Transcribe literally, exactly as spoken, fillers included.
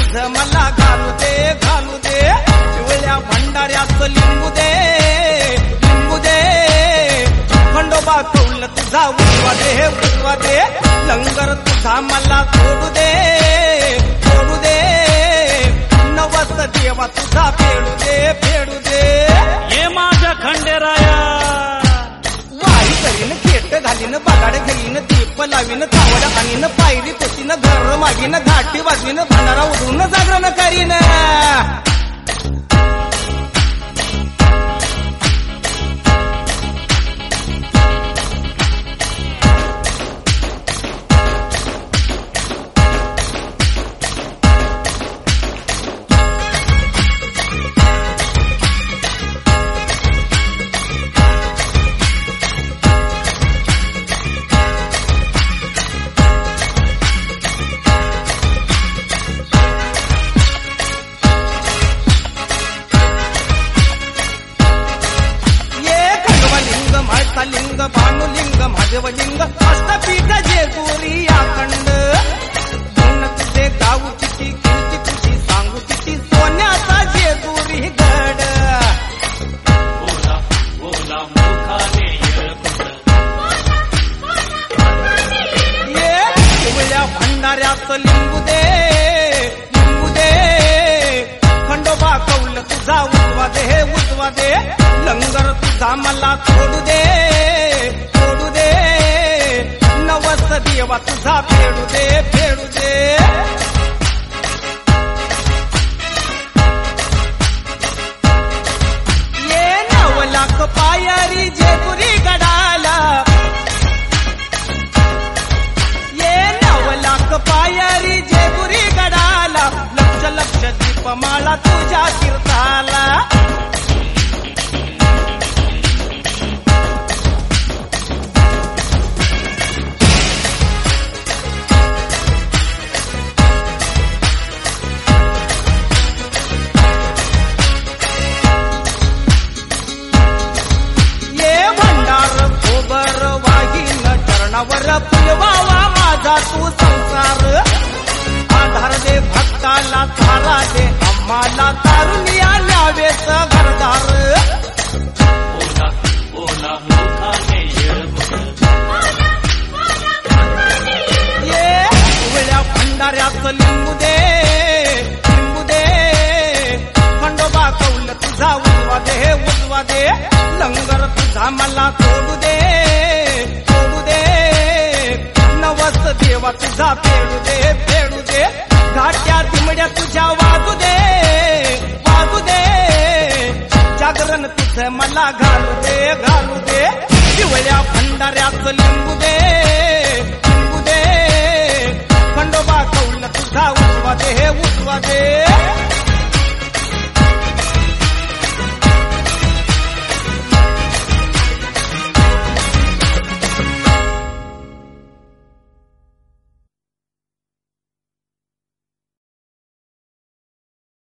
तुझं मला घालू दे घालू दे पिवळ्या भंडाऱ्यात लिंबू दे लिंबू दे खंडोबा कौल तुझा उजवा दे उजवा दे लंगर तुझा मला सोडू दे सोडू दे नवस देवा तुझा फेडू दे फेडू दे ये माझ्या खंडेराया वाई करीन खेट घालीन बगाड घेईन दीप लावीन चावड आणीन पायरी कोशीन घर मागीन घाटी वाजवीन भंडारा उधळून जागरण करीन लिंग भानुलिंग महादेवलिंग अष्टपीठ जेजुरी अखंड गुण तुझे गाऊ किती कीर्ती तुझी सांगू किती सोन्याचा जेजुरी गड बोला बोला मुखाने ये पिवळ्या भंडाऱ्यात लिंबू दे लिंबू दे खंडोबा कौल तुझा उजवा दे उजवा दे लंगर तुझा मला सोडू दे सोडू दे नवस देवा तुझा फेडू दे फेडू दे ये नव लाख पायरी जेजुरी गडाला ये नव लाख पायरी जेजुरी गडाला लक्ष लक्ष दीपमाळा तुझ्या तीर्थाला वर फुलवावा माझा तू संसार आधार दे भक्ताला थारा दे आम्हाला तारुनिया न्यावेच घरदार बोला बोला मुखाने ये पिवळ्या भंडाऱ्यात लिंबू दे लिंबू दे खंडोबा कौल तुझा उजवा दे उजवा दे लंगर तुझा मला सोडू दे सोडू दे नवस देवा तुझा फेडू दे फेडू दे घाट्या तिमड्या तुझ्या वाजू दे वाजू दे जागरण तुझं मला घालू दे घालू दे पिवळ्या भंडाऱ्यात लिंबू दे लिंबू दे खंडोबा कौल तुझा उजवा दे उजवा दे